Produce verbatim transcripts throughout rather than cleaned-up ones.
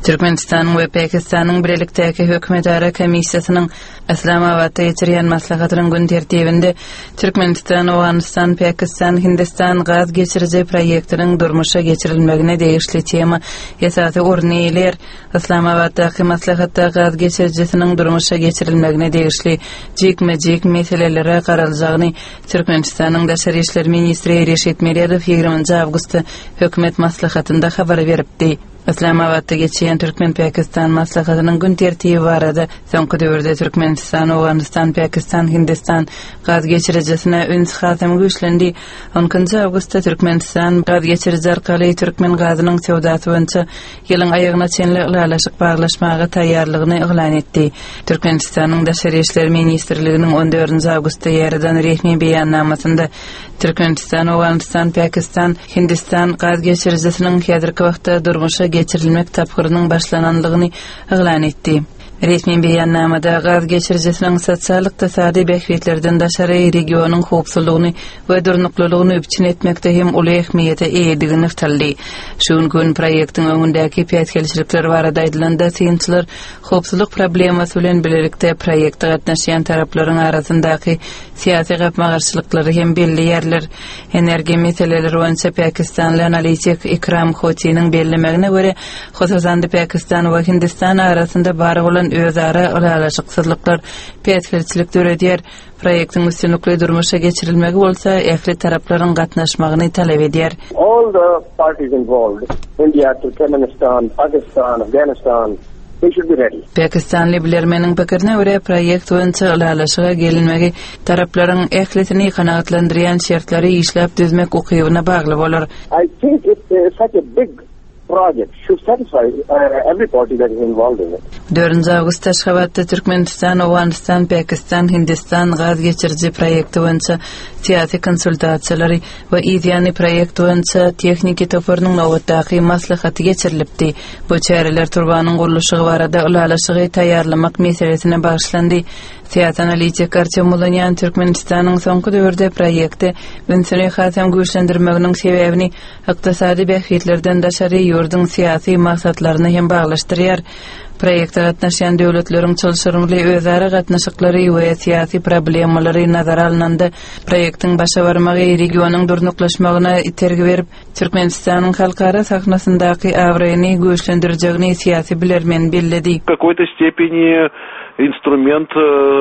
Türkmenistan ve Pakistan'ın birlikteki hökümetara komissiyasynyň Islamabadda geçirýän maslahatynyň gün tertibinde Türkmenistan, Awganistan, Pakistan, Hindistan gaz geçirici proyektiniň durmuşa geçirilmegine degişli tema ýasasy ornýlar. Islamabaddaky maslahatda gaz geçiricisiniň durmuşa geçirilmegine degişli jekme-jek meselelere garaljagyny Türkmenistanyň Daşary işler ministri Reşit Meriýedow ýygrüňji awgustda hökümet maslahatynda habar beripdi. Islamabadda geçýän Türkmen-Pakistan maslahatynyň gün tertibi barada soňky döwürde Türkmenistan, Awganistan, Pakistan, Hindistan gaz geçiricisine üns hatam güýçlendi. onuncu awgustda Türkmenistan gaz geçirici arkaly Türkmen gazynyň sewdasy boýunça ýylyň aýagyna çenli ulalaşyk baglaşmaga taýýarlygyny eglan etdi. Türkmenistanyň Daşary işler ministrliginiň on dördünji awgustda ýaradan resmi beýannamasynda Türkmenistan, Awganistan, Pakistan, Hindistan gaz geçiricisiniň häzirki wagtda durmuşa geçirilmek tapgyrynyň başlananlygyny eglan etdi. Resmi beýannamada gaz geçiricisiniň sosial-ykdysady behbetlerden Daşary regionyň howpsuzlygyny we durnuklygyny üpçün etmekde hem uly ähmiýete eýdigini ýaşaldy. Şuň gün proýektiň öňündäki piýatkelçilikler barada aýdylanda synçylar howpsuzlyk problemasy bilen birlikde proýekde gatnaşýan taraplaryň arasyndaky syýasy gapmagarçylyklary hem belli ýerler energiýa meseleleri boýunça Pakistanly analitik Ikram Khotining bellemegine göre hususan Pakistan we Hindistan arasynda bar bolan özara ulalaşyksızlyklar piýatkelçilik döredýär. Proýektiň üstünlikli durmuşa geçirilmegi bolsa, ähli taraplaryň gatnaşmagyny talap edýär. All the parties involved, India, Turkmenistan, Pakistan, Afghanistan, they should be ready. Pakistanly bilermeniň pikirine görä proýekt boýunça ulalaşyga gelinmegi taraplaryň ählisini kanagatlandyrýan şertlary işläp düzmek ukybyna bagly bolar. I think it's uh, such a big project should satisfy uh, every party that is involved in it. dördünji awgustda Aşgabatda Türkmenistan, Awganistan, Pakistan, Hindistan gaz geçirici proýekti boýunça syýasy konsultasiýalary we ideýany proýekt boýunça tehnik etaplarynyň nowatdaky maslahaty geçirilipdi. Bu çäreler turbanyň guruluşy barada ulalaşygy taýýarlamak meselesine başlandy. Syýasat analitik Artem Mulanyan Türkmenistanyň soňky döwürde proýekti ünsüni hatam güýçlendirmeginiň sebäbini ykdysady behbetlerden daşary ýurduň syýasy maksatlaryny hem baglaşdyrýar. Proýekde gatnaşan döwletleriň çylşyrmly özara gatnaşyklary we syýasy problemalary nazara alynanda proýektiň başa barmagy regionyň durnuklaşmagyna itergi berip Türkmenistanyň halkara sahnasyndaky awraýyny güýçlendirjegini syýasy bilermen belledi. В какой-то степени инструмент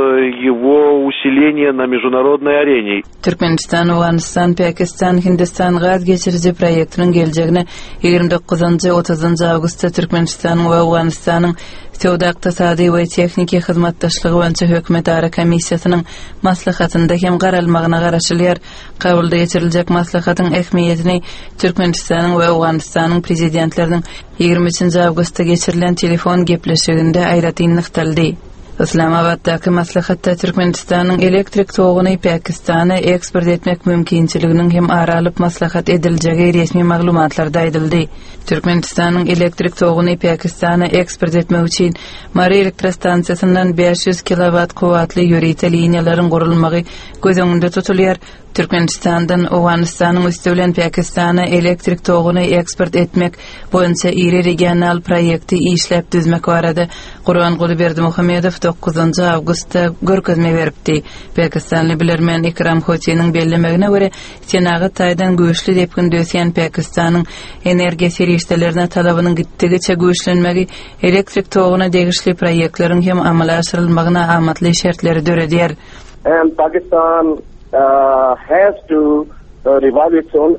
его усиления на международной арене. Türkmenistan, Awganistan, Pakistan, Hindistan gaz geçirici proýektiniň geljegine ýygrimi dokuzunji otuzunji awgustda Türkmenistan we Awganistanyň sewda-ykdysady we techniki hyzmatdaşlygy boýunça hökümetara komissiýasynyň maslahatynda hem garalmagyna garaşylýar. Kabulda geçiriljek maslahatyň ähmiýetini Türkmenistanyň we Awganistanyň prezidentleriniň ýygrimi üçinji awgustda geçirilen telefon gepleşiginde aýratyn nykdaldy. Islamabaddaky maslahatda Türkmenistanyň elektrik toguny Pakistana eksport etmek mümkinçiliginiň hem aralyp maslahat ediljegi resmi maglumatlarda aýdyldy. Türkmenistanyň elektrik toguny Pakistana eksport etmek üçin Mary elektrostansiýasyndan beş yüz kilowat kuwatly ýöreýte liniýalaryň gurulmagy göz öňünde tutulýar. Türkmenistandan Awganistanyň üstü bilen Pakistana elektrik toguny eksport etmek boýunça iri regional proýekti işläp düzmek barada Gurban Berdimuhammedow dokuzunji awgustda görkezme beripdi. Pakistanly bilermen Ikram Khotining bellemegine görä, senagy taýdan güýçli dep gündösýän Pakistanyň energiýa serişdelerine talabynyň gitdigiçe güýçlenmegi elektrik toguna degişli proýektleriň hem amala aşyrylmagyna amatly şertleri döredýär. And Pakistan Uh, has to uh, revive its own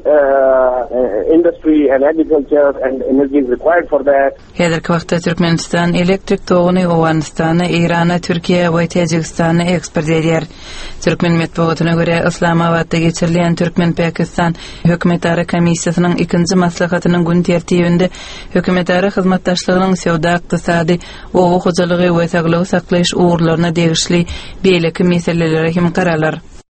uh, industry and agriculture and energy is required for that. Häzirki wagtda Türkmenistan elektrik toguny Awganistana, Irana, Türkiýe we Tajikistana eksport edýär. Türkmen medeniýetine görä Islamabadda geçirilen Türkmen-Pakistan hökümetara komissiýasynyň ikinji maslahatynyň gün tertibinde hökümetara hyzmatdaşlygynyň sewda-ykdysady, owu hojalygy we saglygy saklaýyş uğurlaryna degişli beýleki meseleleri hem garalar.